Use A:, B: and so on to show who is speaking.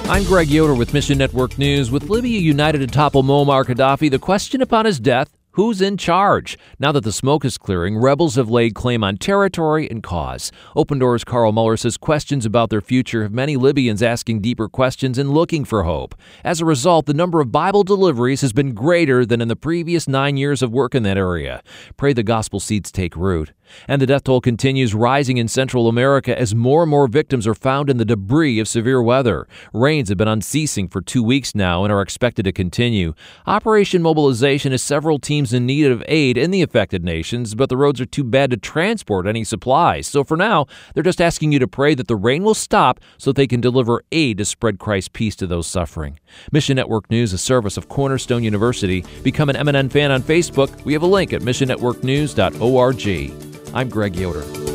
A: I'm Greg Yoder with Mission Network News. With Libya united to topple Muammar Gaddafi, the question upon his death: who's in charge? Now that the smoke is clearing, rebels have laid claim on territory and cause. Open Doors' Carl Muller says questions about their future have many Libyans asking deeper questions and looking for hope. As a result, the number of Bible deliveries has been greater than in the previous 9 years of work in that area. Pray the gospel seeds take root. And the death toll continues rising in Central America as more and more victims are found in the debris of severe weather. Rains have been unceasing for 2 weeks now and are expected to continue. Operation Mobilization has several teams in need of aid in the affected nations, but the roads are too bad to transport any supplies. So for now, they're just asking you to pray that the rain will stop so they can deliver aid to spread Christ's peace to those suffering. Mission Network News, a service of Cornerstone University. Become an MNN fan on Facebook. We have a link at missionnetworknews.org. I'm Greg Yoder.